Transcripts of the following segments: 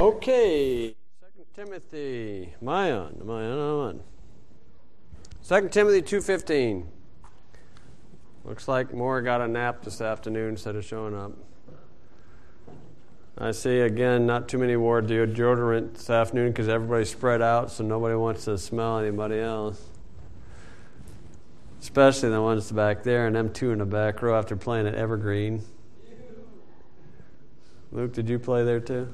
Okay, 2 Timothy. Am I on? 2 Timothy 2:15. Looks like Moore got a nap this afternoon instead of showing up. I see, again, not too many wore deodorant this afternoon because everybody's spread out, so nobody wants to smell anybody else. Especially the ones back there and them two in the back row after playing at Evergreen. Luke, did you play there too?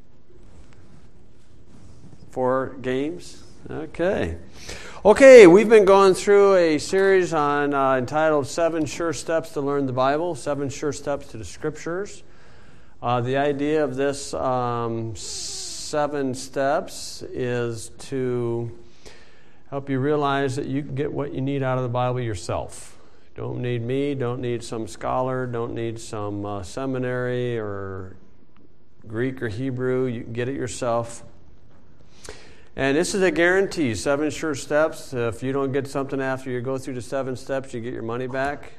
4 games? Okay, we've been going through a series on entitled 7 Sure Steps to Learn the Bible, 7 Sure Steps to the Scriptures. The idea of this 7 steps is to help you realize that you can get what you need out of the Bible yourself. Don't need me, don't need some scholar, don't need some seminary or Greek or Hebrew. You can get it yourself. And this is a guarantee, 7 sure steps. If you don't get something after you go through the 7 steps, you get your money back.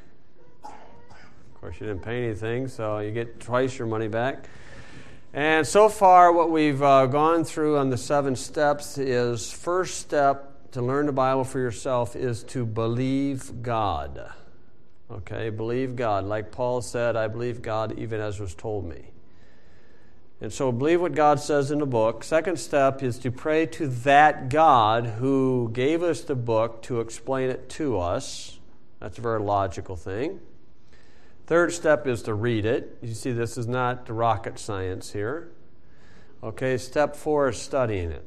Of course, you didn't pay anything, so you get twice your money back. And so far, what we've gone through on the 7 steps is, first step to learn the Bible for yourself is to believe God. Okay, believe God. Like Paul said, I believe God even as was told me. And so believe what God says in the book. Second step is to pray to that God who gave us the book to explain it to us. That's a very logical thing. Third step is to read it. You see, this is not the rocket science here. Okay, step 4 is studying it.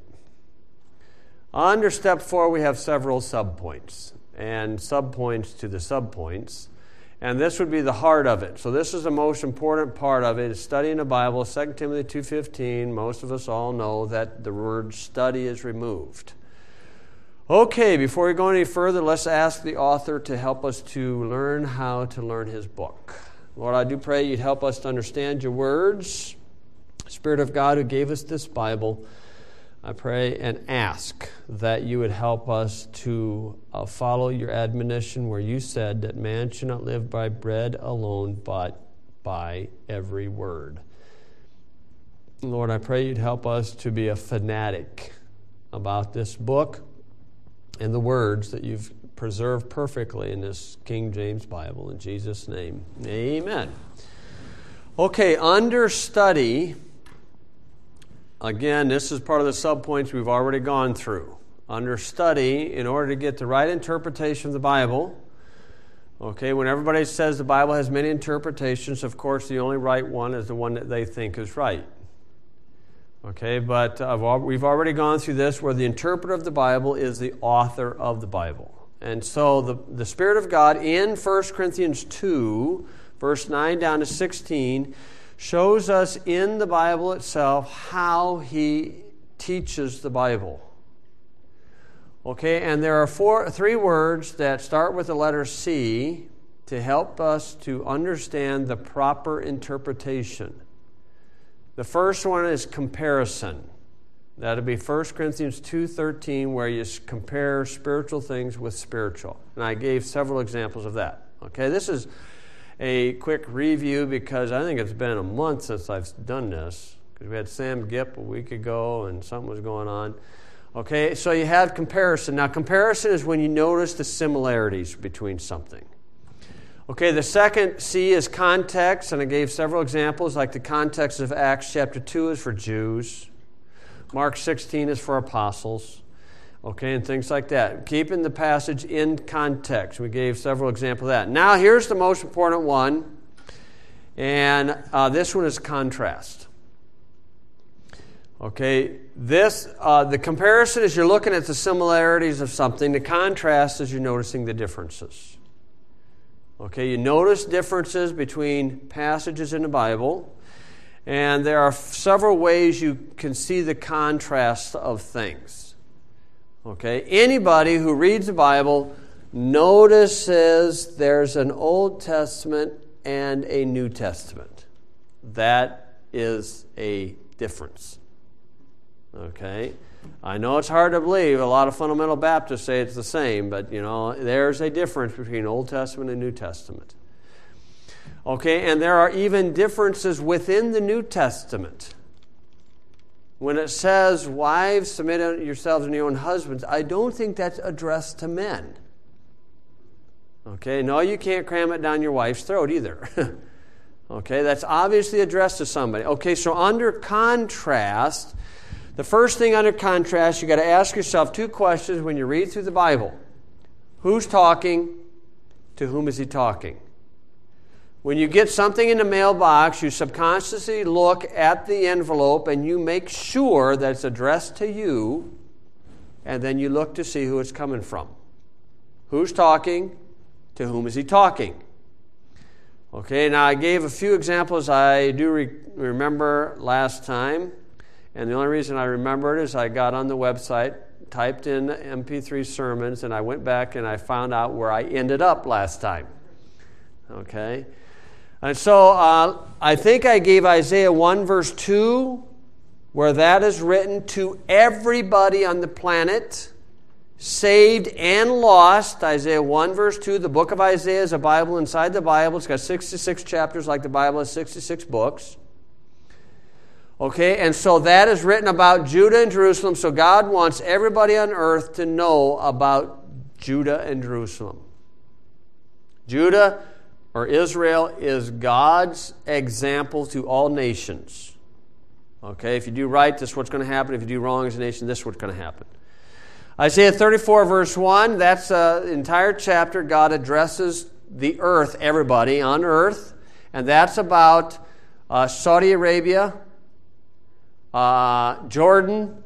Under step 4, we have several subpoints and subpoints to the subpoints. And this would be the heart of it. So this is the most important part of it, is studying the Bible. 2 Timothy 2:15, most of us all know that the word study is removed. Okay, before we go any further, let's ask the author to help us to learn how to learn his book. Lord, I do pray you'd help us to understand your words. Spirit of God who gave us this Bible, I pray and ask that you would help us to follow your admonition where you said that man should not live by bread alone, but by every word. Lord, I pray you'd help us to be a fanatic about this book and the words that you've preserved perfectly in this King James Bible. In Jesus' name, amen. Okay, under study. Again, this is part of the subpoints we've already gone through. Under study, in order to get the right interpretation of the Bible, okay, when everybody says the Bible has many interpretations, of course, the only right one is the one that they think is right. Okay, but we've already gone through this where the interpreter of the Bible is the author of the Bible. And so the Spirit of God in 1 Corinthians 2, verse 9 down to 16, shows us in the Bible itself how he teaches the Bible. Okay, and there are 3 words that start with the letter C to help us to understand the proper interpretation. The first one is comparison. That'll be 1 Corinthians 2:13, where you compare spiritual things with spiritual. And I gave several examples of that. Okay, this is a quick review because I think it's been a month since I've done this, because we had Sam Gipp a week ago and something was going on. Okay, so you have comparison. Now, comparison is when you notice the similarities between something. Okay, the second C is context, and I gave several examples, like the context of Acts chapter 2 is for Jews, Mark 16 is for apostles. Okay, and things like that. Keeping the passage in context. We gave several examples of that. Now, here's the most important one, and this one is contrast. Okay, the comparison is you're looking at the similarities of something. The contrast is you're noticing the differences. Okay, you notice differences between passages in the Bible, and there are several ways you can see the contrast of things. Okay, anybody who reads the Bible notices there's an Old Testament and a New Testament. That is a difference. Okay, I know it's hard to believe. A lot of fundamental Baptists say it's the same, but there's a difference between Old Testament and New Testament. Okay, and there are even differences within the New Testament. when it says, wives, submit yourselves to your own husbands, I don't think that's addressed to men. Okay, no, you can't cram it down your wife's throat either. Okay, that's obviously addressed to somebody. Okay, so under contrast, the first thing under contrast, you got to ask yourself two questions when you read through the Bible. Who's talking? To whom is he talking? When you get something in the mailbox, you subconsciously look at the envelope and you make sure that it's addressed to you, and then you look to see who it's coming from. Who's talking? To whom is he talking? Okay, now I gave a few examples I do remember last time, and the only reason I remember it is I got on the website, typed in MP3 sermons, and I went back and I found out where I ended up last time. Okay, and so I think I gave Isaiah 1 verse 2, where that is written to everybody on the planet, saved and lost. Isaiah 1 verse 2, the book of Isaiah is a Bible inside the Bible. It's got 66 chapters like the Bible has 66 books. Okay, and so that is written about Judah and Jerusalem. So God wants everybody on earth to know about Judah and Jerusalem. Judah, or Israel, is God's example to all nations. Okay, if you do right, this is what's going to happen. If you do wrong as a nation, this is what's going to happen. Isaiah 34 verse 1, that's the entire chapter. God addresses the earth, everybody on earth, and that's about Saudi Arabia, Jordan,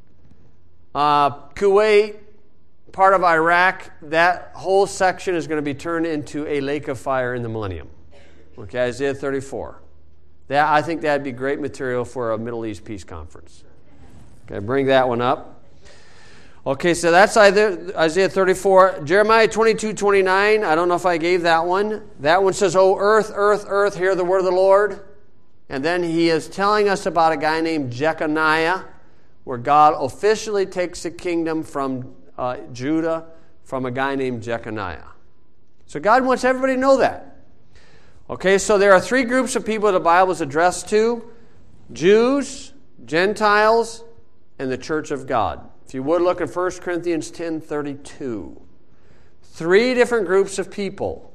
Kuwait, part of Iraq. That whole section is going to be turned into a lake of fire in the millennium. Okay, Isaiah 34. I think that'd be great material for a Middle East peace conference. Okay, bring that one up. Okay, so that's Isaiah 34. Jeremiah 22:29, I don't know if I gave that one. That one says, "O earth, earth, earth, hear the word of the Lord." And then he is telling us about a guy named Jeconiah, where God officially takes the kingdom from Judah from a guy named Jeconiah. So God wants everybody to know that. Okay, so there are three groups of people the Bible is addressed to: Jews, Gentiles, and the church of God. If you would look at 1 Corinthians 10:32. Three different groups of people.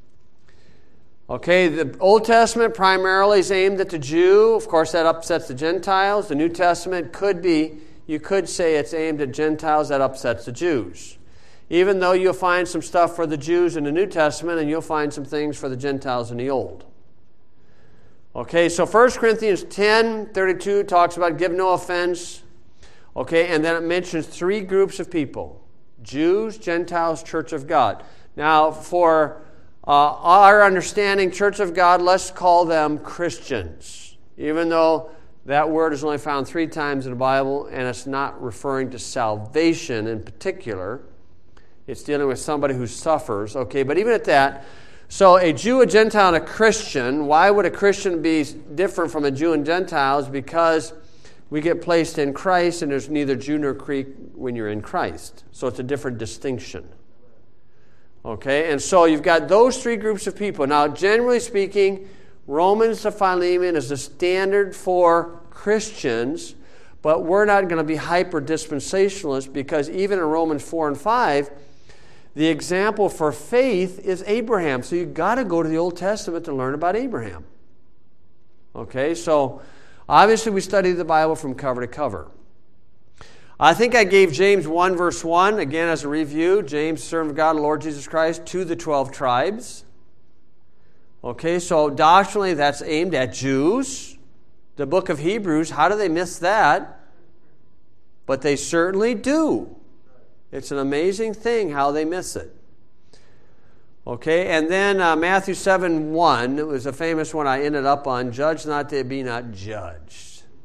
Okay, the Old Testament primarily is aimed at the Jew. Of course, that upsets the Gentiles. The New Testament you could say it's aimed at Gentiles, that upsets the Jews. Even though you'll find some stuff for the Jews in the New Testament, and you'll find some things for the Gentiles in the Old. Okay, so 1 Corinthians 10:32 talks about give no offense. Okay, and then it mentions three groups of people: Jews, Gentiles, Church of God. Now, for our understanding, Church of God, let's call them Christians, even though that word is only found 3 times in the Bible, and it's not referring to salvation in particular. It's dealing with somebody who suffers. Okay, but even at that, so a Jew, a Gentile, and a Christian. Why would a Christian be different from a Jew and Gentiles? Because we get placed in Christ, and there's neither Jew nor Greek when you're in Christ. So it's a different distinction. Okay, and so you've got those three groups of people. Now, generally speaking, Romans to Philemon is the standard for Christians, but we're not going to be hyper-dispensationalists, because even in Romans 4 and 5, the example for faith is Abraham. So you've got to go to the Old Testament to learn about Abraham. Okay, so obviously we study the Bible from cover to cover. I think I gave James 1 verse 1, again as a review. James, servant of God, the Lord Jesus Christ, to the 12 tribes. Okay, so doctrinally that's aimed at Jews. The book of Hebrews, how do they miss that? But they certainly do. It's an amazing thing how they miss it. Okay, and then Matthew 7:1, it was a famous one I ended up on, judge not that be not judged.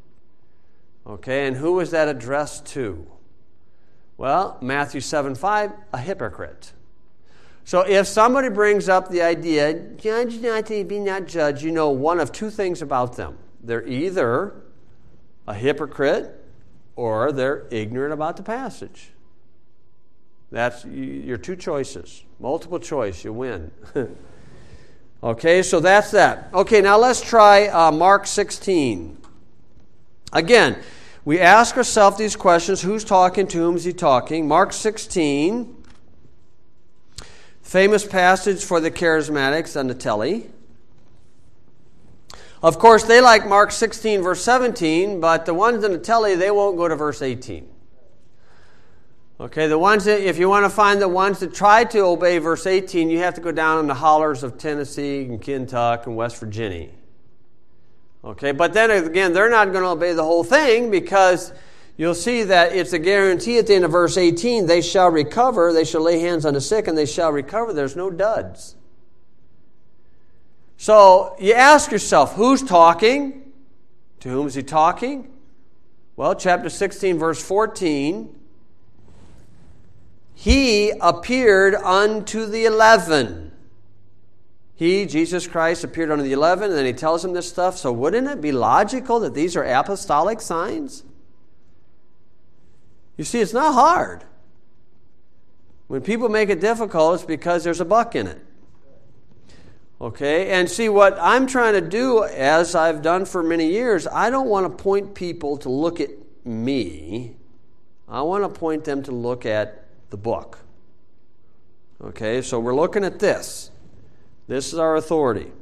Okay, and who was that addressed to? Well, Matthew 7:5, a hypocrite. So if somebody brings up the idea, judge not that be not judged, you know one of two things about them. They're either a hypocrite or they're ignorant about the passage. That's your two choices. Multiple choice, you win. Okay, so that's that. Okay, now let's try Mark 16. Again, we ask ourselves these questions. Who's talking? To whom is he talking? Mark 16, famous passage for the charismatics on the telly. Of course, they like Mark 16, verse 17, but the ones on the telly, they won't go to verse 18. Okay, the ones that, if you want to find the ones that try to obey verse 18, you have to go down in the hollers of Tennessee and Kentucky and West Virginia. Okay, but then again, they're not going to obey the whole thing, because you'll see that it's a guarantee at the end of verse 18, they shall recover, they shall lay hands on the sick, and they shall recover. There's no duds. So you ask yourself, who's talking? To whom is he talking? Well, chapter 16, verse 14, he appeared unto the 11. He, Jesus Christ, appeared unto the 11, and then he tells them this stuff. So wouldn't it be logical that these are apostolic signs? You see, it's not hard. When people make it difficult, it's because there's a buck in it. Okay, and see, what I'm trying to do, as I've done for many years, I don't want to point people to look at me. I want to point them to look at the book. Okay, so we're looking at this. This is our authority.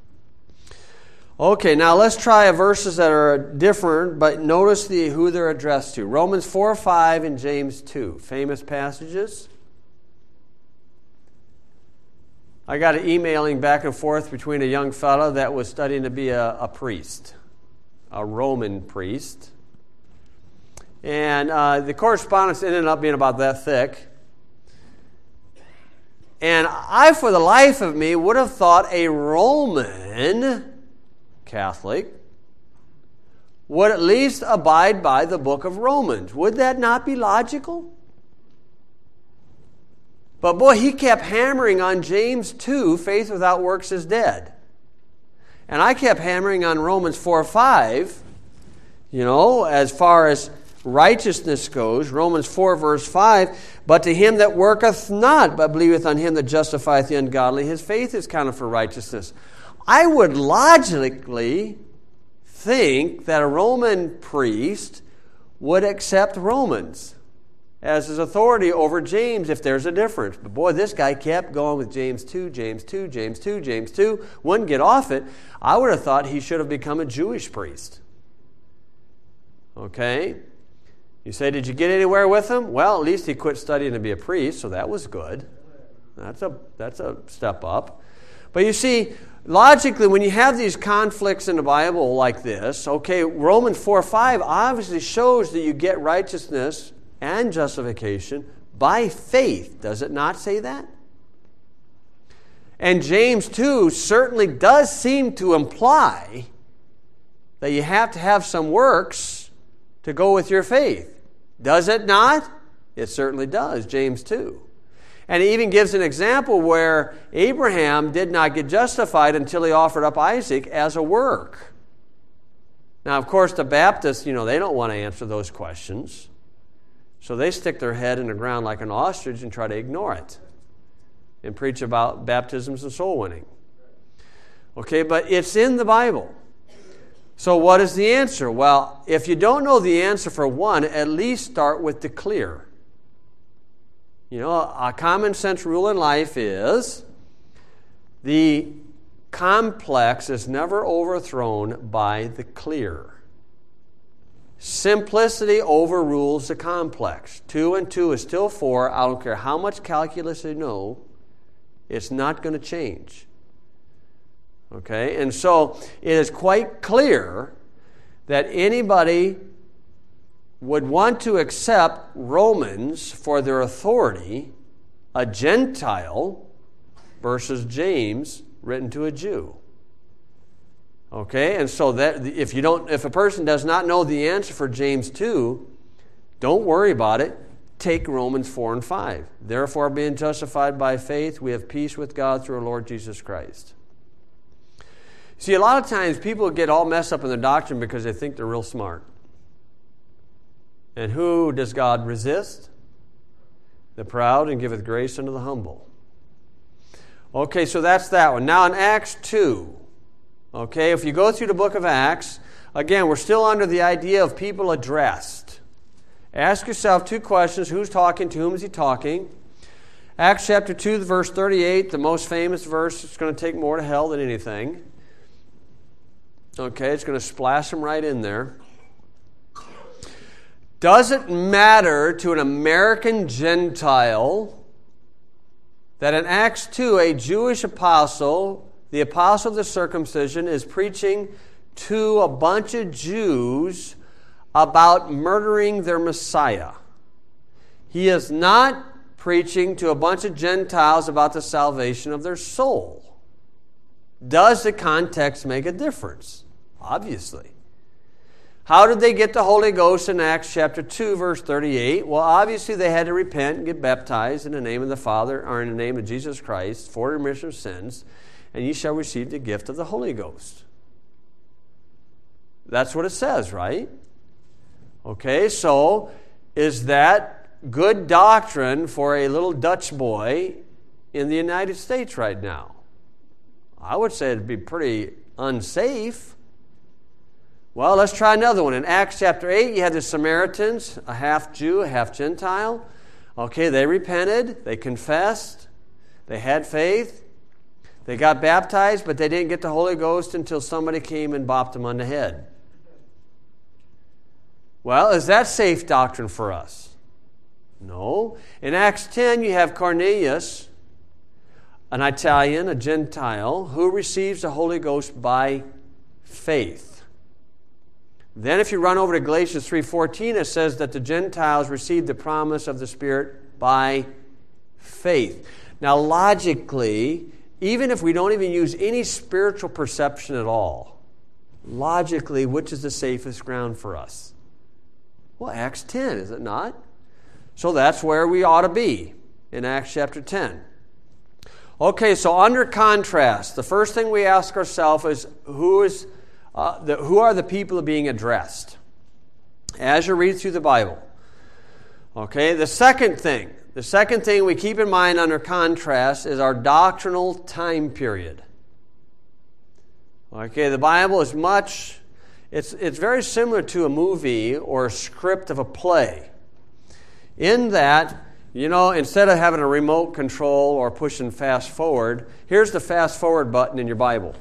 Okay, now let's try verses that are different, but notice who they're addressed to. Romans 4:5 and James 2, famous passages. I got an emailing back and forth between a young fellow that was studying to be a priest, a Roman priest. And the correspondence ended up being about that thick. And I, for the life of me, would have thought a Roman Catholic would at least abide by the book of Romans. Would that not be logical? But boy, he kept hammering on James 2, faith without works is dead. And I kept hammering on Romans 4:5, as far as righteousness goes. Romans 4, verse 5, but to him that worketh not, but believeth on him that justifieth the ungodly, his faith is counted for righteousness. I would logically think that a Roman priest would accept Romans as his authority over James if there's a difference. But boy, this guy kept going with James 2, James 2, James 2, James 2. Wouldn't get off it. I would have thought he should have become a Jewish priest. Okay? You say, did you get anywhere with him? Well, at least he quit studying to be a priest, so that was good. That's a step up. But you see, logically, when you have these conflicts in the Bible like this, okay, Romans 4:5 obviously shows that you get righteousness and justification by faith. Does it not say that? And James 2 certainly does seem to imply that you have to have some works to go with your faith. Does it not? It certainly does, James 2. And he even gives an example where Abraham did not get justified until he offered up Isaac as a work. Now, of course, the Baptists, they don't want to answer those questions. So they stick their head in the ground like an ostrich and try to ignore it and preach about baptisms and soul winning. Okay, but it's in the Bible. So what is the answer? Well, if you don't know the answer for one, at least start with the clear. A common sense rule in life is the complex is never overthrown by the clear. Simplicity overrules the complex. 2 and 2 is still 4. I don't care how much calculus you know, it's not going to change. Okay? And so it is quite clear that anybody would want to accept Romans for their authority, a Gentile versus James written to a Jew. Okay, and so that if a person does not know the answer for James 2, don't worry about it. Take Romans 4 and 5. Therefore, being justified by faith, we have peace with God through our Lord Jesus Christ. See, a lot of times people get all messed up in their doctrine because they think they're real smart. And who does God resist? The proud, and giveth grace unto the humble. Okay, so that's that one. Now in Acts 2. Okay, if you go through the book of Acts, Again, we're still under the idea of people addressed. Ask yourself two questions. Who's talking? To whom is he talking? Acts chapter 2, verse 38, the most famous verse. It's going to take more to hell than anything. Okay, it's going to splash them right in there. Does it matter to an American Gentile that in Acts 2, a Jewish apostle, the apostle of the circumcision, is preaching to a bunch of Jews about murdering their Messiah? He is not preaching to a bunch of Gentiles about the salvation of their soul. Does the context make a difference? Obviously. How did they get the Holy Ghost in Acts chapter 2, verse 38? Well, obviously they had to repent and get baptized in the name of the Father, or in the name of Jesus Christ, for remission of sins, and ye shall receive the gift of the Holy Ghost. That's what it says, right? Okay, so is that good doctrine for a little Dutch boy in the United States right now? I would say it'd be pretty unsafe. Well, let's try another one. In Acts chapter 8, you had the Samaritans, a half Jew, a half Gentile. Okay, they repented, they confessed, they had faith, they got baptized, but they didn't get the Holy Ghost until somebody came and bopped them on the head. Well, is that safe doctrine for us? No. In Acts 10, you have Cornelius, an Italian, a Gentile, who receives the Holy Ghost by faith. Then if you run over to Galatians 3:14, it says that the Gentiles received the promise of the Spirit by faith. Now, logically, even if we don't even use any spiritual perception at all, logically, which is the safest ground for us? Well, Acts 10, is it not? So that's where we ought to be, in Acts chapter 10. Okay, so under contrast, the first thing we ask ourselves is, who are the people being addressed as you read through the Bible? Okay, the second thing we keep in mind under contrast is our doctrinal time period. Okay, the Bible is much... It's very similar to a movie or a script of a play. In that, instead of having a remote control or pushing fast forward, here's the fast forward button in your Bible.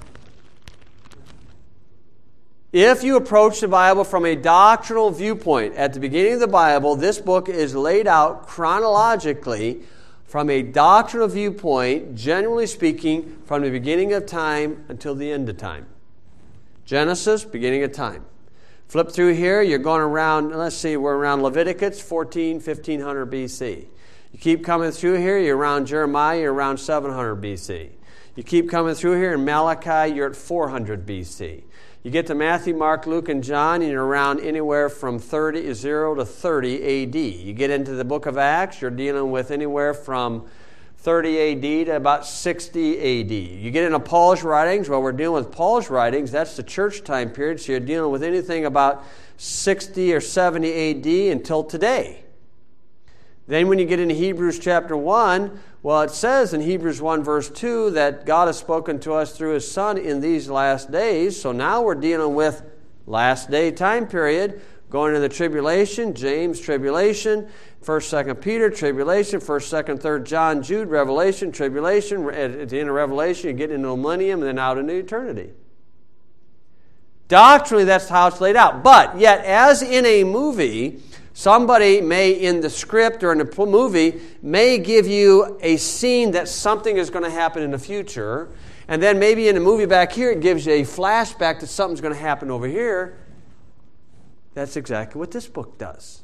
If you approach the Bible from a doctrinal viewpoint, at the beginning of the Bible, this book is laid out chronologically from a doctrinal viewpoint, generally speaking, from the beginning of time until the end of time. Genesis, beginning of time. Flip through here, you're going around, we're around Leviticus, 1500 BC. You keep coming through here, you're around Jeremiah, you're around 700 BC. You keep coming through here, in Malachi, you're at 400 BC. You get to Matthew, Mark, Luke, and John, and you're around anywhere from 0 to 30 AD. You get into the book of Acts, you're dealing with anywhere from 30 AD to about 60 AD. You get into Paul's writings, we're dealing with Paul's writings, that's the church time period, so you're dealing with anything about 60 or 70 AD until today. Then when you get into Hebrews chapter 1, well, it says in Hebrews 1 verse 2 that God has spoken to us through His Son in these last days, so now we're dealing with last day time period, going into the tribulation, James, tribulation, 1st, 2nd Peter, tribulation, 1st, 2nd, 3rd John, Jude, Revelation, tribulation. At the end of Revelation, you get into the millennium and then out into eternity. Doctrinally, that's how it's laid out. But yet, as in a movie, somebody may, in the script or in the movie, may give you a scene that something is going to happen in the future. And then maybe in the movie back here, it gives you a flashback that something's going to happen over here. That's exactly what this book does.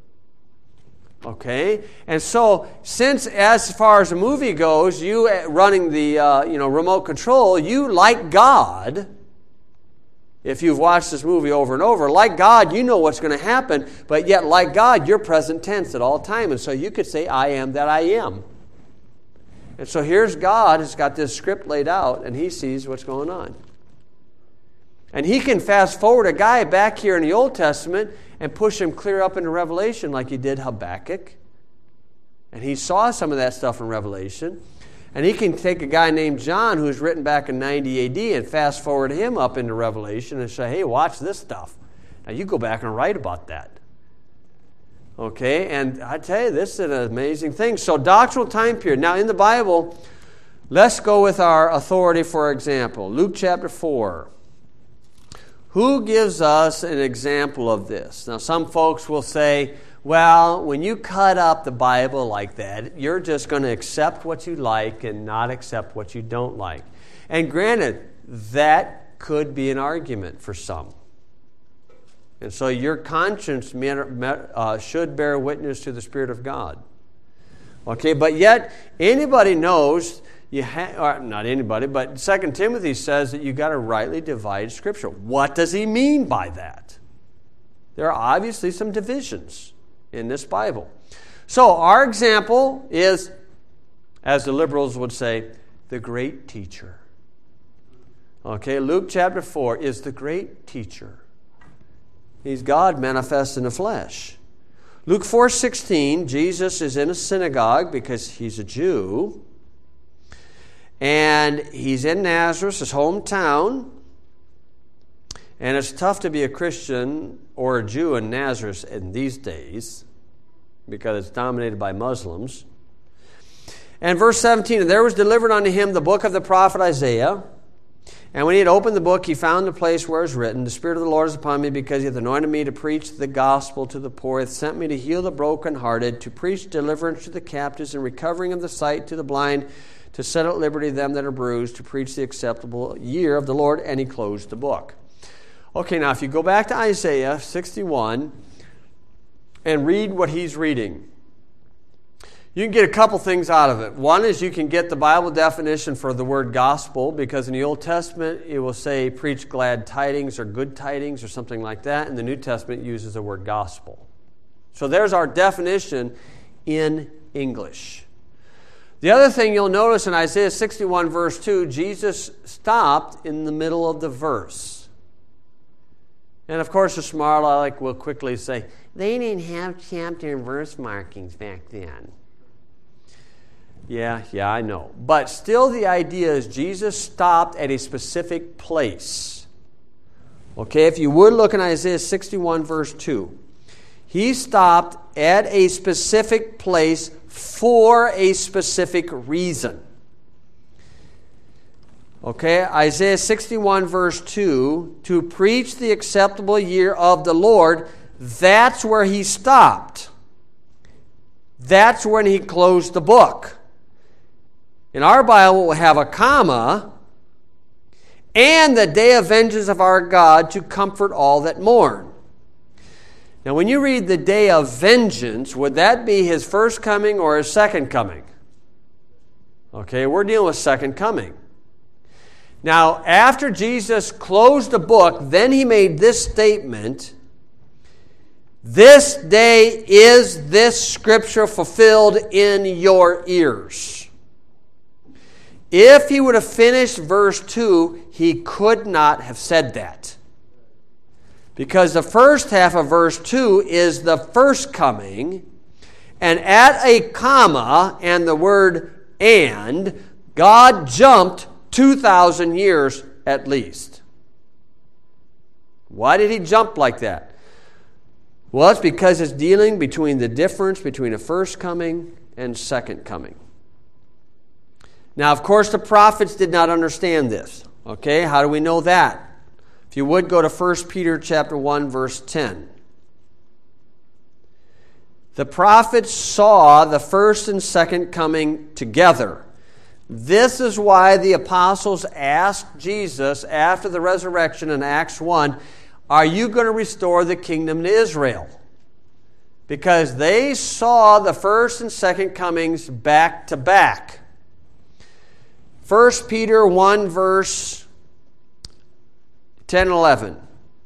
Okay? And so, since as far as the movie goes, you running the remote control, you, like God, if you've watched this movie over and over, like God, you know what's going to happen, but yet, like God, you're present tense at all time. And so you could say, I am that I am. And so here's God has got this script laid out, and He sees what's going on. And He can fast forward a guy back here in the Old Testament and push him clear up into Revelation like He did Habakkuk. And he saw some of that stuff in Revelation. And he can take a guy named John who's written back in 90 AD and fast forward him up into Revelation and say, hey, watch this stuff. Now you go back and write about that. Okay, and I tell you, this is an amazing thing. So doctrinal time period. Now in the Bible, let's go with our authority for example. Luke chapter 4. Who gives us an example of this? Now some folks will say, well, when you cut up the Bible like that, you're just going to accept what you like and not accept what you don't like. And granted, that could be an argument for some. And so your conscience should bear witness to the Spirit of God. Okay, but yet anybody knows, not anybody, but 2 Timothy says that you've got to rightly divide Scripture. What does he mean by that? There are obviously some divisions in this Bible. So our example is, as the liberals would say, the great teacher. Okay, Luke chapter 4 is the great teacher. He's God manifest in the flesh. Luke 4:16, Jesus is in a synagogue because he's a Jew. And he's in Nazareth, his hometown. And it's tough to be a Christian or a Jew in Nazareth in these days because it's dominated by Muslims. And verse 17, and there was delivered unto him the book of the prophet Isaiah. And when he had opened the book, he found the place where it was written, the Spirit of the Lord is upon me because he hath anointed me to preach the gospel to the poor. He hath sent me to heal the brokenhearted, to preach deliverance to the captives and recovering of the sight to the blind, to set at liberty them that are bruised, to preach the acceptable year of the Lord. And he closed the book. Okay, now if you go back to Isaiah 61 and read what he's reading, you can get a couple things out of it. One is you can get the Bible definition for the word gospel, because in the Old Testament it will say preach glad tidings or good tidings or something like that, and the New Testament uses the word gospel. So there's our definition in English. The other thing you'll notice in Isaiah 61 verse 2, Jesus stopped in the middle of the verse. And of course the smart aleck will quickly say, they didn't have chapter and verse markings back then. Yeah, I know. But still the idea is Jesus stopped at a specific place. Okay, if you would look in Isaiah 61 verse 2. He stopped at a specific place for a specific reason. Okay, Isaiah 61 verse 2, to preach the acceptable year of the Lord, that's where he stopped. That's when he closed the book. In our Bible, we'll have a comma, and the day of vengeance of our God to comfort all that mourn. Now, when you read the day of vengeance, would that be his first coming or his second coming? Okay, we're dealing with second coming. Now, after Jesus closed the book, then he made this statement, this day is this scripture fulfilled in your ears. If he would have finished verse 2, he could not have said that. Because the first half of verse 2 is the first coming, and at a comma and the word and, God jumped 2,000 years at least. Why did he jump like that? Well, it's because it's dealing between the difference between a first coming and second coming. Now, of course, the prophets did not understand this. Okay, how do we know that? If you would go to 1 Peter chapter 1, verse 10. The prophets saw the first and second coming together. This is why the apostles asked Jesus after the resurrection in Acts 1, are you going to restore the kingdom to Israel? Because they saw the first and second comings back to back. 1 Peter 1, verse 10 and 11.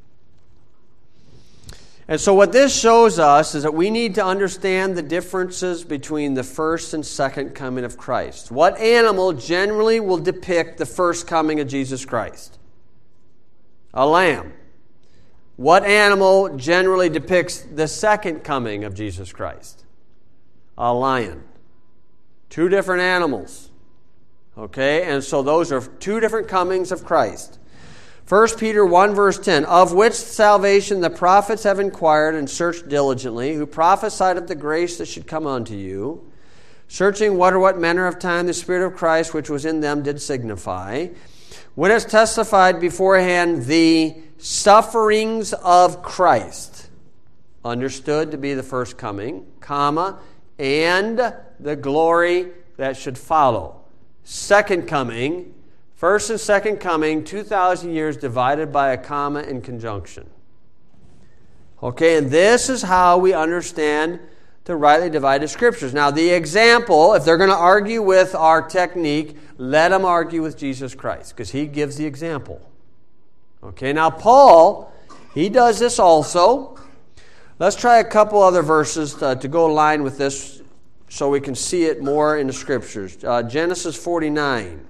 And so what this shows us is that we need to understand the differences between the first and second coming of Christ. What animal generally will depict the first coming of Jesus Christ? A lamb. What animal generally depicts the second coming of Jesus Christ? A lion. Two different animals. Okay, and so those are two different comings of Christ. 1 Peter 1 verse 10, of which salvation the prophets have inquired and searched diligently, who prophesied of the grace that should come unto you, searching what manner of time the Spirit of Christ which was in them did signify, when it's testified beforehand the sufferings of Christ, understood to be the first coming, comma, and the glory that should follow. Second coming, first and second coming, 2,000 years divided by a comma in conjunction. Okay, and this is how we understand to rightly divide the Scriptures. Now, the example, if they're going to argue with our technique, let them argue with Jesus Christ, because he gives the example. Okay, now Paul, he does this also. Let's try a couple other verses to go line with this so we can see it more in the Scriptures. Genesis 49.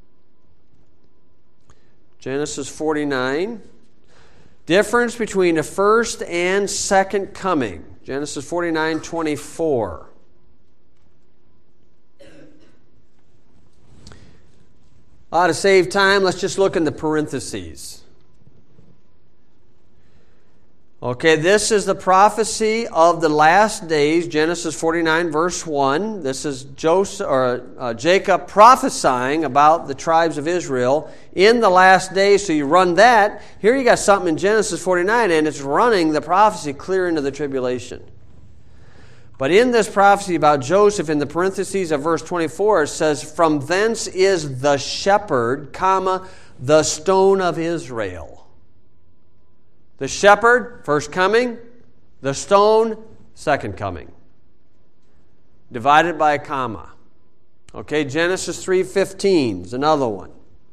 Genesis 49. Difference between the first and second coming. Genesis 49:24. To save time, let's just look in the parentheses. Okay, this is the prophecy of the last days, Genesis 49, verse 1. This is Jacob prophesying about the tribes of Israel in the last days. So you run that. Here you got something in Genesis 49, and it's running the prophecy clear into the tribulation. But in this prophecy about Joseph, in the parentheses of verse 24, it says, from thence is the shepherd, comma, the stone of Israel. The shepherd, first coming. The stone, second coming. Divided by a comma. Okay, Genesis 3:15 is another one.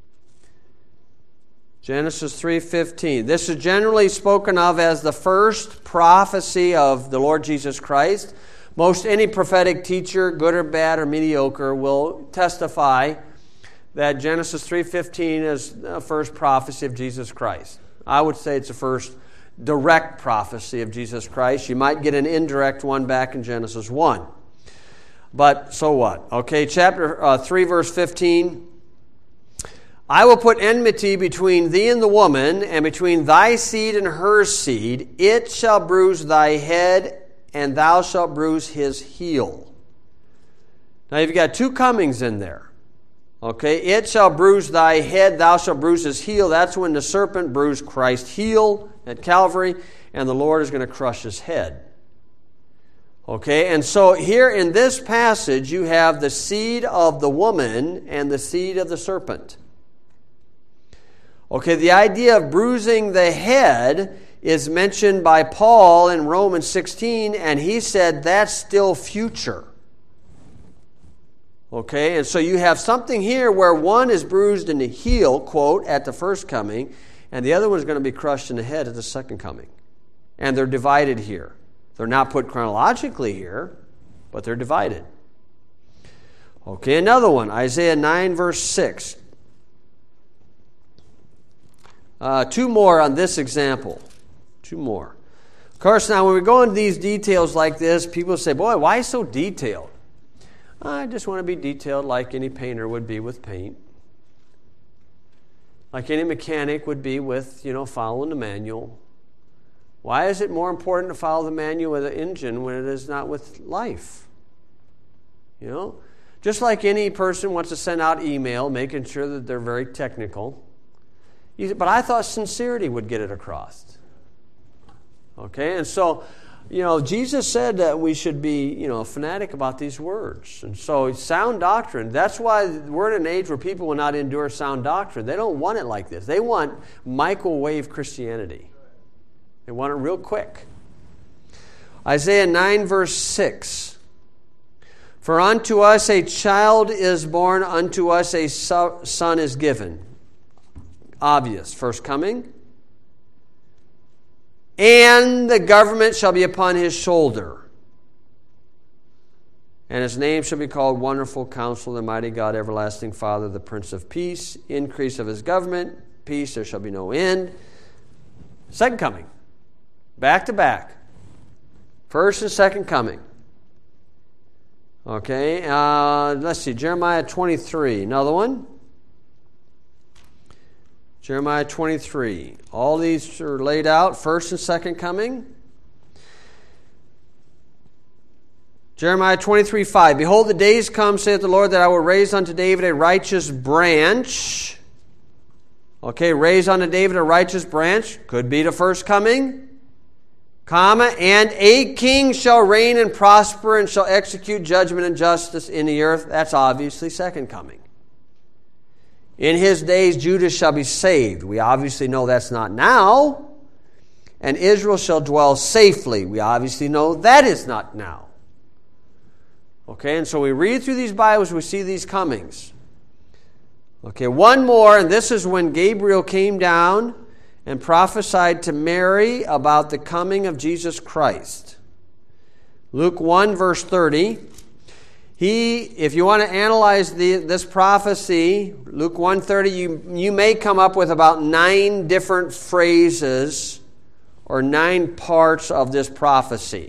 Genesis 3:15. This is generally spoken of as the first prophecy of the Lord Jesus Christ. Most any prophetic teacher, good or bad or mediocre, will testify that Genesis 3:15 is the first prophecy of Jesus Christ. I would say it's the first direct prophecy of Jesus Christ. You might get an indirect one back in Genesis 1. But so what? Okay, chapter 3, verse 15. I will put enmity between thee and the woman, and between thy seed and her seed. It shall bruise thy head, and thou shalt bruise his heel. Now you've got two comings in there. Okay, it shall bruise thy head, thou shalt bruise his heel. That's when the serpent bruised Christ's heel at Calvary, and the Lord is going to crush his head. Okay, and so here in this passage, you have the seed of the woman and the seed of the serpent. Okay, the idea of bruising the head is mentioned by Paul in Romans 16, and he said that's still future. Okay, and so you have something here where one is bruised in the heel, quote, at the first coming, and the other one is going to be crushed in the head at the second coming. And they're divided here. They're not put chronologically here, but they're divided. Okay, another one, Isaiah 9, verse 6. Two more on this example. Two more. Of course, now when we go into these details like this, people say, boy, why so detailed? I just want to be detailed like any painter would be with paint. Like any mechanic would be with, following the manual. Why is it more important to follow the manual with an engine when it is not with life? Just like any person wants to send out email, making sure that they're very technical. But I thought sincerity would get it across. Okay, and so, Jesus said that we should be, fanatic about these words. And so sound doctrine, that's why we're in an age where people will not endure sound doctrine. They don't want it like this. They want microwave Christianity. They want it real quick. Isaiah 9, verse 6. For unto us a child is born, unto us a son is given. Obvious. First coming. And the government shall be upon his shoulder. And his name shall be called Wonderful Counselor, the Mighty God, Everlasting Father, the Prince of Peace. Increase of his government, peace, there shall be no end. Second coming. Back to back. First and second coming. Okay, let's see, Jeremiah 23, another one. Jeremiah 23. All these are laid out, first and second coming. Jeremiah 23:5. Behold, the days come, saith the Lord, that I will raise unto David a righteous branch. Okay, raise unto David a righteous branch. Could be the first coming. Comma, and a king shall reign and prosper and shall execute judgment and justice in the earth. That's obviously second coming. In his days Judah shall be saved. We obviously know that's not now. And Israel shall dwell safely. We obviously know that is not now. Okay, and so we read through these Bibles, we see these comings. Okay, one more, and this is when Gabriel came down and prophesied to Mary about the coming of Jesus Christ. Luke 1, verse 30. If you want to analyze this prophecy, Luke 1:30, you may come up with about 9 different phrases or 9 parts of this prophecy.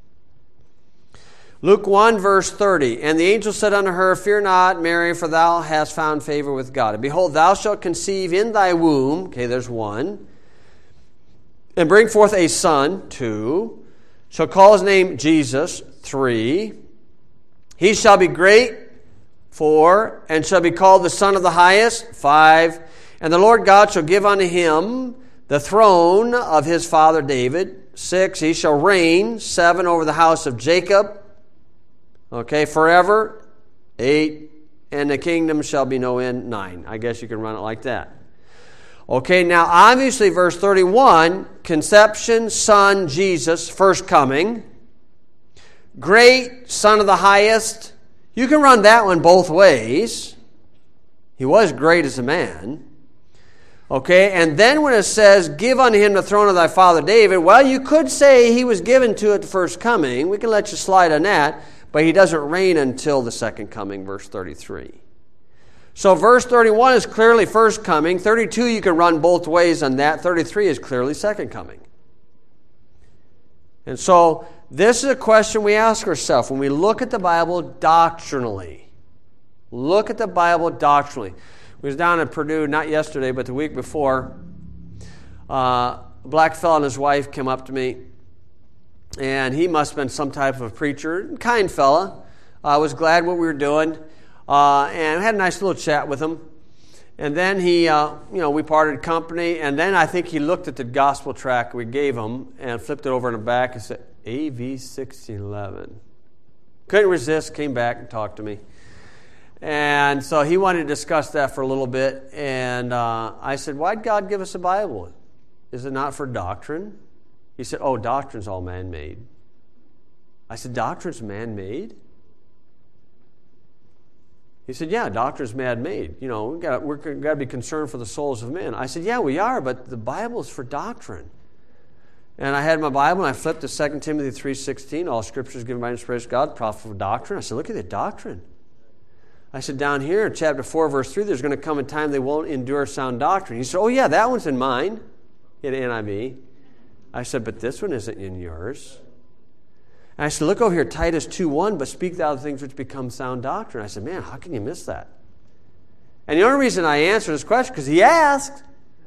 Luke 1, verse 30, and the angel said unto her, Fear not, Mary, for thou hast found favor with God. And behold, thou shalt conceive in thy womb, okay, there's 1, and bring forth a son, 2, shall call his name Jesus, 3, he shall be great, 4, and shall be called the Son of the Highest, 5, and the Lord God shall give unto him the throne of his father David, 6, he shall reign, 7, over the house of Jacob, okay, forever, 8, and the kingdom shall be no end, 9. I guess you can run it like that. Okay, now obviously verse 31, conception, Son, Jesus, first coming. Great, Son of the Highest. You can run that one both ways. He was great as a man. Okay, and then when it says, Give unto him the throne of thy father David, well, you could say he was given to it the first coming. We can let you slide on that. But he doesn't reign until the second coming, verse 33. So verse 31 is clearly first coming. 32, you can run both ways on that. 33 is clearly second coming. And so this is a question we ask ourselves when we look at the Bible doctrinally. Look at the Bible doctrinally. We was down at Purdue, not yesterday, but the week before. A black fellow and his wife came up to me. And he must have been some type of preacher, kind fella. I was glad what we were doing, and had a nice little chat with him. And then he, we parted company, and then I think he looked at the gospel tract we gave him and flipped it over in the back and said, AV 1611. Couldn't resist, came back and talked to me. And so he wanted to discuss that for a little bit, and I said, why'd God give us a Bible? Is it not for doctrine? He said, oh, doctrine's all man-made. I said, doctrine's man-made? He said, yeah, doctrine's man-made. You know, we're got to be concerned for the souls of men. I said, yeah, we are, but the Bible's for doctrine. And I had my Bible, and I flipped to 2 Timothy 3:16. All Scripture is given by inspiration of God, profitable for doctrine. I said, look at the doctrine. I said, down here in chapter 4, verse 3, there's going to come a time they won't endure sound doctrine. He said, oh, yeah, that one's in mine. He had NIV. I said, but this one isn't in yours. And I said, look over here, Titus 2:1, but speak thou the things which become sound doctrine. I said, man, how can you miss that? And the only reason I answered this question, because he asked.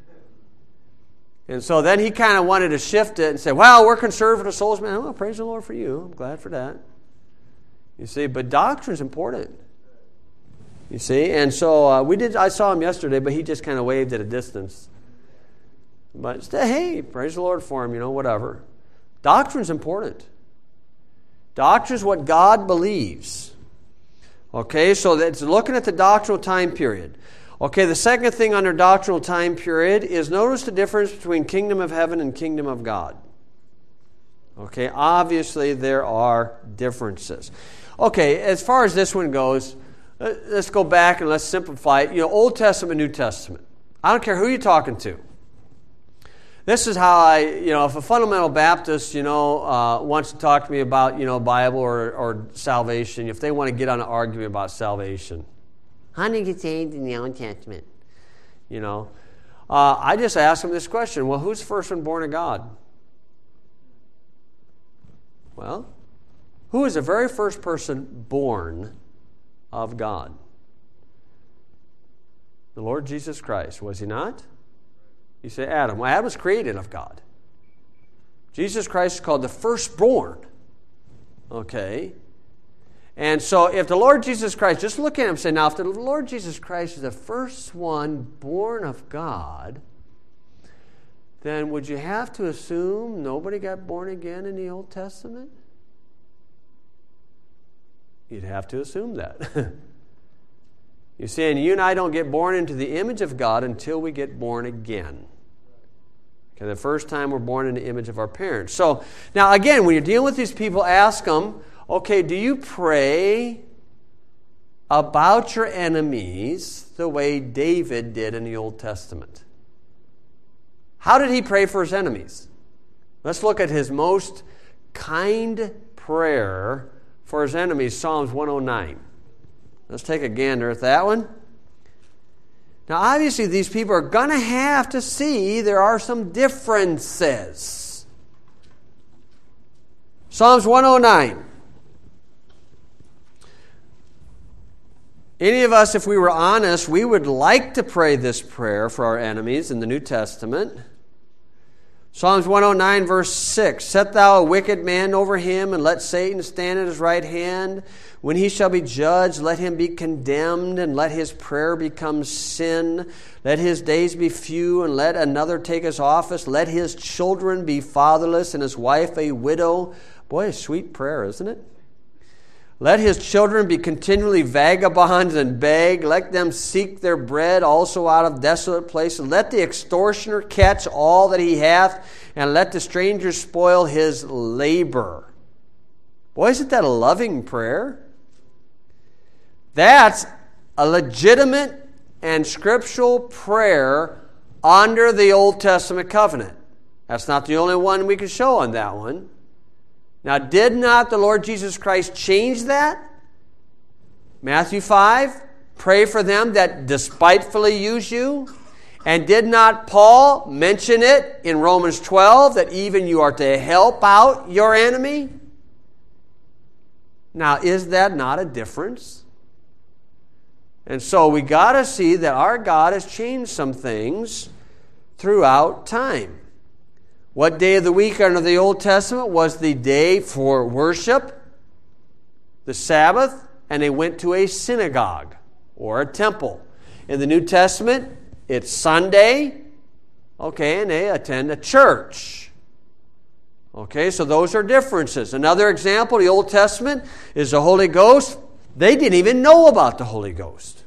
And so then he kind of wanted to shift it and say, well, we're concerned for the souls, man. Well, praise the Lord for you. I'm glad for that. You see, but doctrine's important. You see, and so I saw him yesterday, but he just kind of waved at a distance. But still, hey, praise the Lord for him, whatever. Doctrine's important. Doctrine's what God believes. Okay, so that's looking at the doctrinal time period. Okay, the second thing under doctrinal time period is notice the difference between kingdom of heaven and kingdom of God. Okay, obviously there are differences. Okay, as far as this one goes, let's go back and let's simplify it. Old Testament, New Testament. I don't care who you're talking to. This is how if a fundamental Baptist, wants to talk to me about, Bible or salvation, if they want to get on an argument about salvation, how do you get saved in the Old Testament? I just ask them this question, well, who's the first one born of God? Well, Who was the very first person born of God? The Lord Jesus Christ, was he not? You say Adam. Well, Adam was created of God. Jesus Christ is called the firstborn. Okay? And so if the Lord Jesus Christ, just look at him and say, now if the Lord Jesus Christ is the first one born of God, then would you have to assume nobody got born again in the Old Testament? You'd have to assume that. You're saying you and I don't get born into the image of God until we get born again. Okay, the first time we're born in the image of our parents. So, now again, when you're dealing with these people, ask them, okay, do you pray about your enemies the way David did in the Old Testament? How did he pray for his enemies? Let's look at his most kind prayer for his enemies, Psalms 109. Let's take a gander at that one. Now, obviously, these people are going to have to see there are some differences. Psalms 109. Any of us, if we were honest, we would like to pray this prayer for our enemies in the New Testament. Psalms 109, verse 6. Set thou a wicked man over him, and let Satan stand at his right hand. When he shall be judged, let him be condemned, and let his prayer become sin. Let his days be few, and let another take his office. Let his children be fatherless, and his wife a widow. Boy, a sweet prayer, isn't it? Let his children be continually vagabonds and beg. Let them seek their bread also out of desolate places. Let the extortioner catch all that he hath, and let the stranger spoil his labor. Boy, isn't that a loving prayer? That's a legitimate and scriptural prayer under the Old Testament covenant. That's not the only one we can show on that one. Now, did not the Lord Jesus Christ change that? Matthew 5, pray for them that despitefully use you. And did not Paul mention it in Romans 12 that even you are to help out your enemy? Now, is that not a difference? And so we got to see that our God has changed some things throughout time. What day of the week under the Old Testament was the day for worship, the Sabbath, and they went to a synagogue or a temple. In the New Testament, it's Sunday, okay, and they attend a church. Okay, so those are differences. Another example, the Old Testament, is the Holy Ghost. They didn't even know about the Holy Ghost.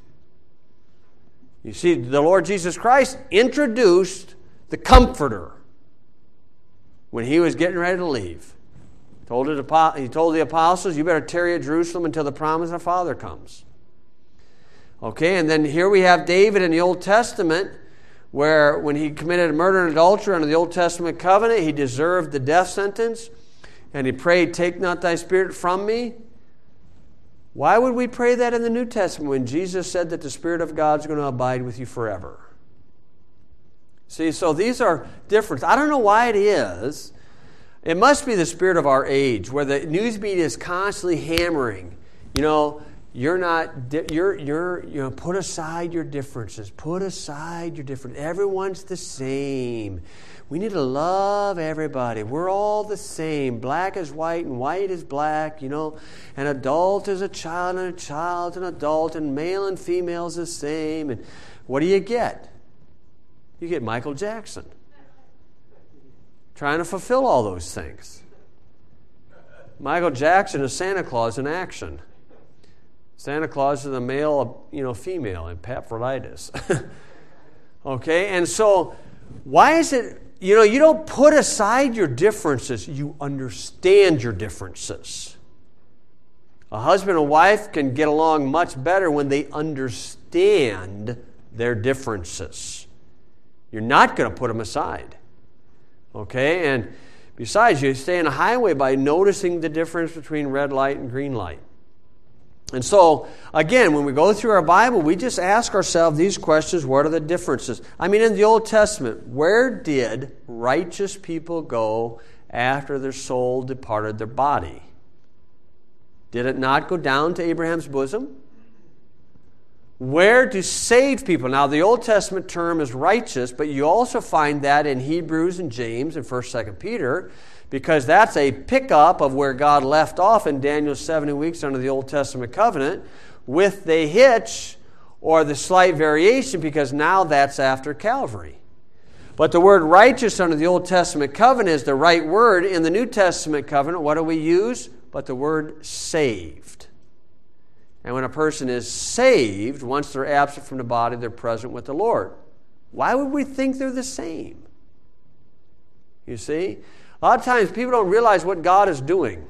You see, the Lord Jesus Christ introduced the Comforter when he was getting ready to leave. He told the apostles, you better tarry at Jerusalem until the promise of the Father comes. Okay, and then here we have David in the Old Testament, where when he committed murder and adultery under the Old Testament covenant, he deserved the death sentence, and he prayed, take not thy spirit from me. Why would we pray that in the New Testament when Jesus said that the Spirit of God is going to abide with you forever? See, so these are different. I don't know why it is. It must be the spirit of our age, where the news media is constantly hammering. You're put aside your differences. Put aside your differences. Everyone's the same. We need to love everybody. We're all the same. Black is white and white is black. An adult is a child and a child's an adult, and male and female is the same. And what do you get? You get Michael Jackson trying to fulfill all those things. Michael Jackson is Santa Claus in action. Santa Claus is a male, female, and Epaphroditus. Okay, and so why is it, you don't put aside your differences, you understand your differences. A husband and wife can get along much better when they understand their differences. You're not going to put them aside. Okay? And besides, you stay on a highway by noticing the difference between red light and green light. And so, again, when we go through our Bible, we just ask ourselves these questions. What are the differences? In the Old Testament, where did righteous people go after their soul departed their body? Did it not go down to Abraham's bosom? Where to save people. Now, the Old Testament term is righteous, but you also find that in Hebrews and James and 1st, 2nd Peter, because that's a pickup of where God left off in Daniel's 70 weeks under the Old Testament covenant, with the hitch or the slight variation, because now that's after Calvary. But the word righteous under the Old Testament covenant is the right word. In the New Testament covenant, what do we use? But the word saved. And when a person is saved, once they're absent from the body, they're present with the Lord. Why would we think they're the same? You see? A lot of times people don't realize what God is doing.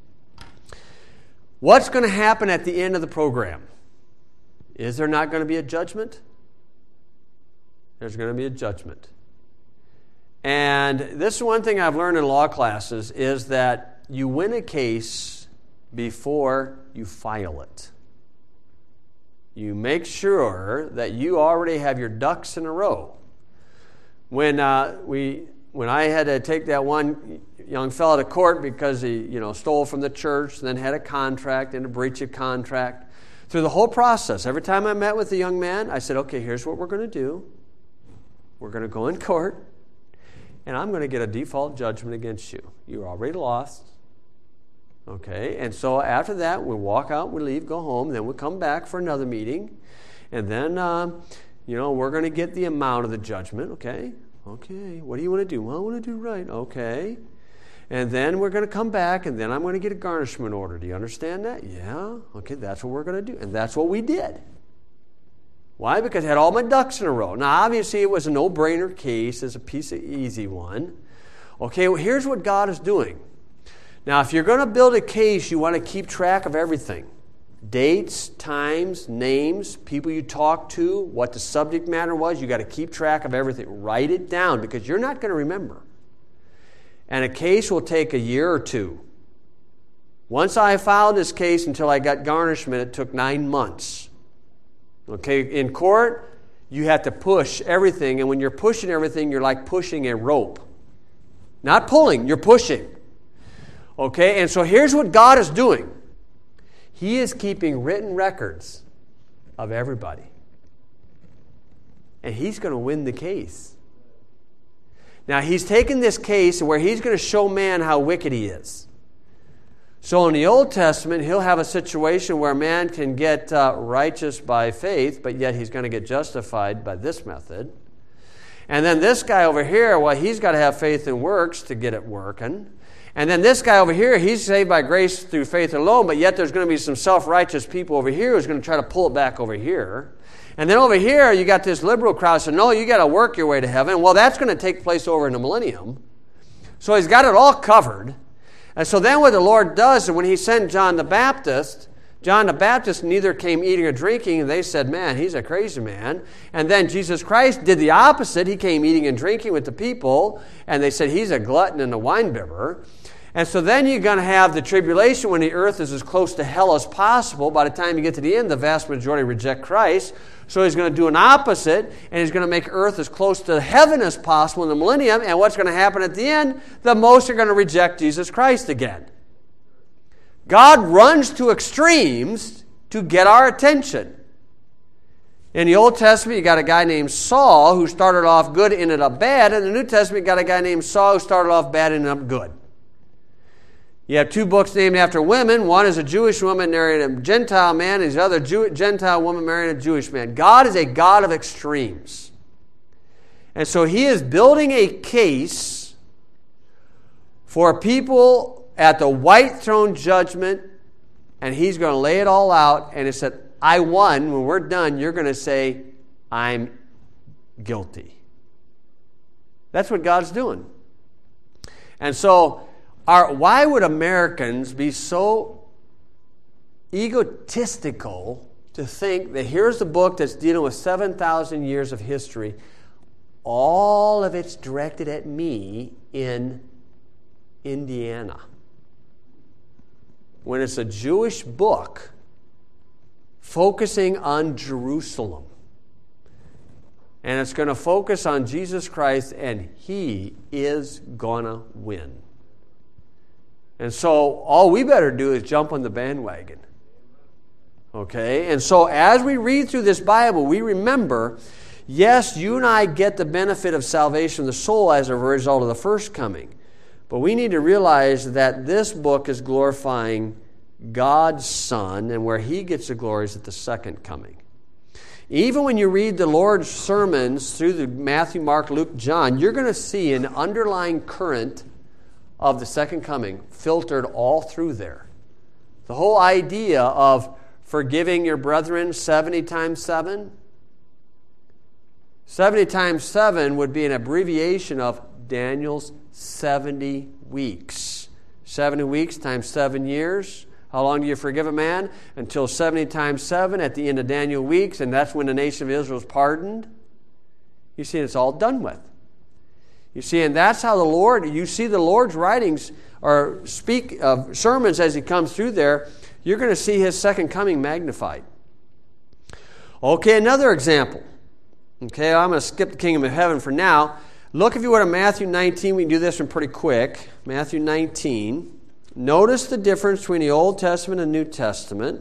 What's going to happen at the end of the program? Is there not going to be a judgment? There's going to be a judgment. And this is one thing I've learned in law classes, is that you win a case before you file it. You make sure that you already have your ducks in a row. When I had to take that one young fellow to court because he, stole from the church, then had a contract and a breach of contract, through the whole process, every time I met with the young man, I said, okay, here's what we're going to do. We're going to go in court, and I'm going to get a default judgment against you. You're already lost. Okay, and so after that, we walk out, we leave, go home, then we come back for another meeting, and then, we're going to get the amount of the judgment, okay? Okay, what do you want to do? Well, I want to do right, okay. And then we're going to come back, and then I'm going to get a garnishment order. Do you understand that? Yeah, okay, that's what we're going to do. And that's what we did. Why? Because I had all my ducks in a row. Now, obviously, it was a no-brainer case. It's a piece of easy one. Okay, well, here's what God is doing. Now, if you're going to build a case, you want to keep track of everything. Dates, times, names, people you talked to, what the subject matter was. You got to keep track of everything. Write it down, because you're not going to remember. And a case will take a year or two. Once I filed this case until I got garnishment, it took 9 months. Okay, in court, you have to push everything, and when you're pushing everything, you're like pushing a rope. Not pulling, you're pushing. Okay, and so here's what God is doing. He is keeping written records of everybody. And He's going to win the case. Now, He's taken this case where He's going to show man how wicked he is. So in the Old Testament, He'll have a situation where man can get righteous by faith, but yet he's going to get justified by this method. And then this guy over here, well, he's got to have faith in works to get it working. And then this guy over here, he's saved by grace through faith alone, but yet there's going to be some self-righteous people over here who's going to try to pull it back over here. And then over here, you got this liberal crowd saying, no, you got to work your way to heaven. Well, that's going to take place over in the millennium. So He's got it all covered. And so then what the Lord does, when He sent John the Baptist neither came eating or drinking, and they said, man, he's a crazy man. And then Jesus Christ did the opposite. He came eating and drinking with the people, and they said he's a glutton and a winebibber. And so then you're going to have the tribulation when the earth is as close to hell as possible. By the time you get to the end, the vast majority reject Christ. So He's going to do an opposite, and He's going to make earth as close to heaven as possible in the millennium. And what's going to happen at the end? The most are going to reject Jesus Christ again. God runs to extremes to get our attention. In the Old Testament, you got a guy named Saul who started off good, ended up bad. In the New Testament, you got a guy named Saul who started off bad, ended up good. You have 2 books named after women. One is a Jewish woman married a Gentile man, and the other Gentile woman married a Jewish man. God is a God of extremes. And so He is building a case for people at the white throne judgment, and He's going to lay it all out. And He said, I won. When we're done, you're going to say, I'm guilty. That's what God's doing. And so, why would Americans be so egotistical to think that here's a book that's dealing with 7,000 years of history, all of it's directed at me in Indiana, when it's a Jewish book focusing on Jerusalem. And it's going to focus on Jesus Christ, and He is going to win. And so all we better do is jump on the bandwagon. Okay? And so as we read through this Bible, we remember, yes, you and I get the benefit of salvation of the soul as a result of the first coming. But we need to realize that this book is glorifying God's Son, and where He gets the glory is at the second coming. Even when you read the Lord's sermons through the Matthew, Mark, Luke, John, you're going to see an underlying current of the second coming filtered all through there. The whole idea of forgiving your brethren 70 times 7. 70 times 7 would be an abbreviation of Daniel's 70 weeks. 70 weeks times 7 years. How long do you forgive a man? Until 70 times 7 at the end of Daniel weeks, and that's when the nation of Israel is pardoned. You see, it's all done with. You see, and that's how the Lord, you see the Lord's writings or speak of sermons as He comes through there, you're going to see His second coming magnified. Okay, another example. Okay, I'm going to skip the kingdom of heaven for now. Look, if you would, at Matthew 19. We can do this one pretty quick. Matthew 19. Notice the difference between the Old Testament and New Testament.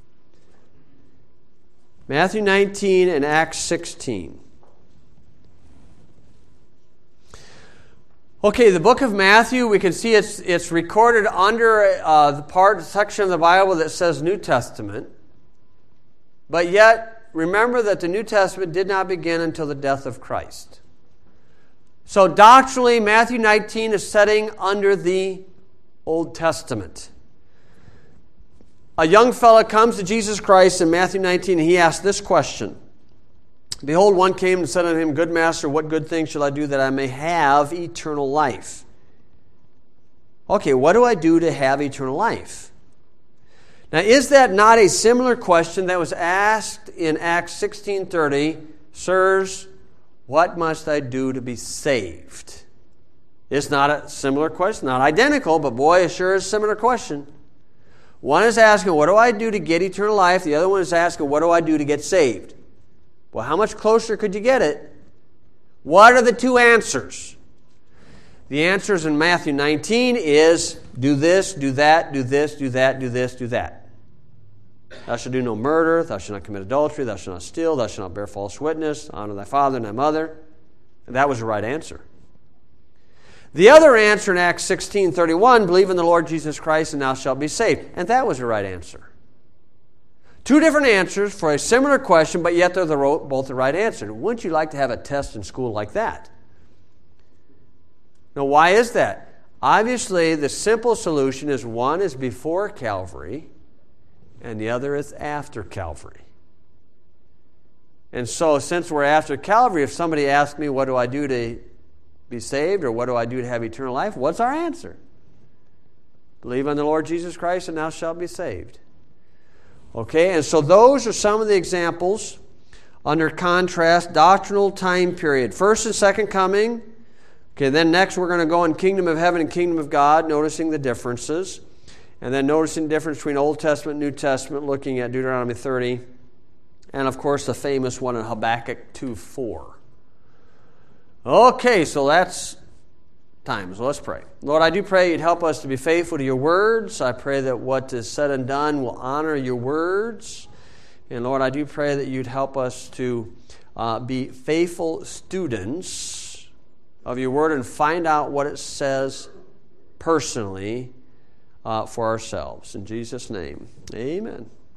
Matthew 19 and Acts 16. Okay, the book of Matthew, we can see it's recorded under the section of the Bible that says New Testament. But yet, remember that the New Testament did not begin until the death of Christ. So doctrinally, Matthew 19 is setting under the Old Testament. A young fellow comes to Jesus Christ in Matthew 19, and he asks this question. Behold, one came and said unto him, Good master, what good thing shall I do that I may have eternal life? Okay, what do I do to have eternal life? Now, is that not a similar question that was asked in Acts 16:30? Sirs, what must I do to be saved? It's not a similar question, not identical, but boy, it sure is a similar question. One is asking, what do I do to get eternal life? The other one is asking, what do I do to get saved? Well, how much closer could you get it? What are the two answers? The answers in Matthew 19 is, do this, do that, do this, do that, do this, do that. Thou shalt do no murder, thou shalt not commit adultery, thou shalt not steal, thou shalt not bear false witness, honor thy father and thy mother. And that was the right answer. The other answer in Acts 16:31, believe in the Lord Jesus Christ and thou shalt be saved. And that was the right answer. Two different answers for a similar question, but yet they're both the right answer. Wouldn't you like to have a test in school like that? Now, why is that? Obviously, the simple solution is one is before Calvary and the other is after Calvary. And so, since we're after Calvary, if somebody asks me, what do I do to be saved, or what do I do to have eternal life? What's our answer? Believe on the Lord Jesus Christ and thou shalt be saved. Okay, and so those are some of the examples under contrast, doctrinal time period. First and second coming. Okay, then next we're going to go in kingdom of heaven and kingdom of God, noticing the differences. And then noticing the difference between Old Testament and New Testament, looking at Deuteronomy 30. And of course the famous one in Habakkuk 2:4. Okay, so that's time. So let's pray. Lord, I do pray you'd help us to be faithful to your words. I pray that what is said and done will honor your words. And Lord, I do pray that you'd help us to be faithful students of your word and find out what it says personally for ourselves. In Jesus' name, amen.